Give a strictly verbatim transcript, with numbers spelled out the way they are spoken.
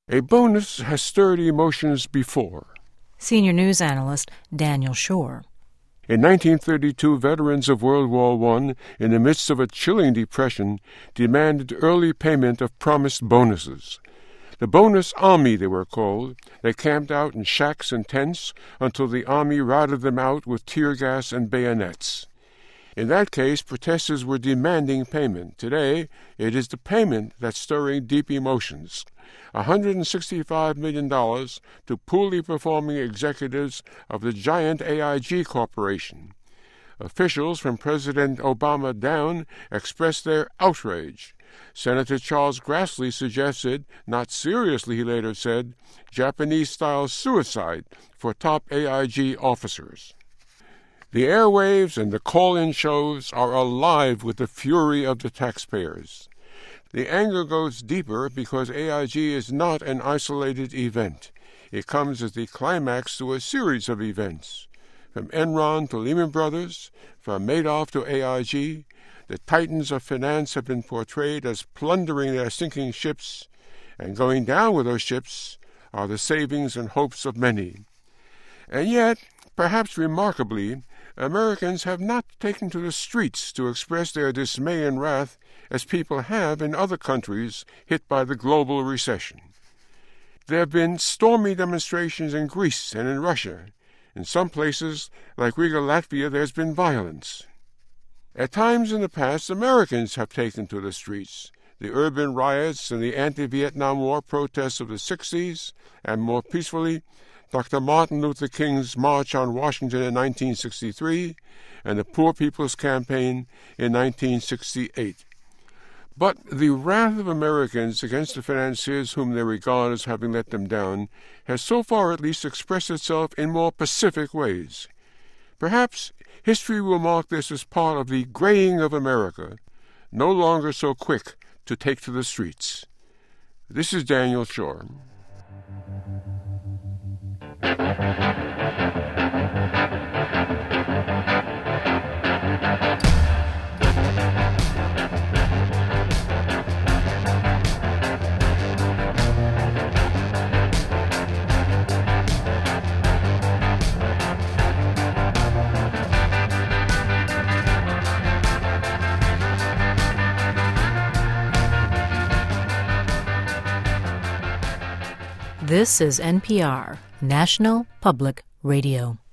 A bonus has stirred emotions before. Senior news analyst Daniel Shore. In nineteen thirty-two, veterans of World War One, in the midst of a chilling depression, demanded early payment of promised bonuses. The bonus army, they were called. They camped out in shacks and tents until the army routed them out with tear gas and bayonets. In that case, protesters were demanding payment. Today, it is the payment that's stirring deep emotions. one hundred sixty-five million dollars to poorly performing executives of the giant A I G Corporation. Officials from President Obama down expressed their outrage. Senator Charles Grassley suggested, not seriously he later said, Japanese-style suicide for top A I G officers. The airwaves and the call-in shows are alive with the fury of the taxpayers. The anger goes deeper because A I G is not an isolated event. It comes as the climax to a series of events. From Enron to Lehman Brothers, from Madoff to A I G, the titans of finance have been portrayed as plundering their sinking ships, and going down with those ships are the savings and hopes of many. And yet, perhaps remarkably, Americans have not taken to the streets to express their dismay and wrath as people have in other countries hit by the global recession. There have been stormy demonstrations in Greece and in Russia. In some places, like Riga, Latvia, there's been violence. At times in the past, Americans have taken to the streets. The urban riots and the anti-Vietnam War protests of the sixties, and more peacefully, Doctor Martin Luther King's March on Washington in nineteen sixty-three and the Poor People's Campaign in nineteen sixty-eight. But the wrath of Americans against the financiers whom they regard as having let them down has so far at least expressed itself in more pacific ways. Perhaps history will mark this as part of the graying of America, no longer so quick to take to the streets. This is Daniel Shore. This is N P R, National Public Radio.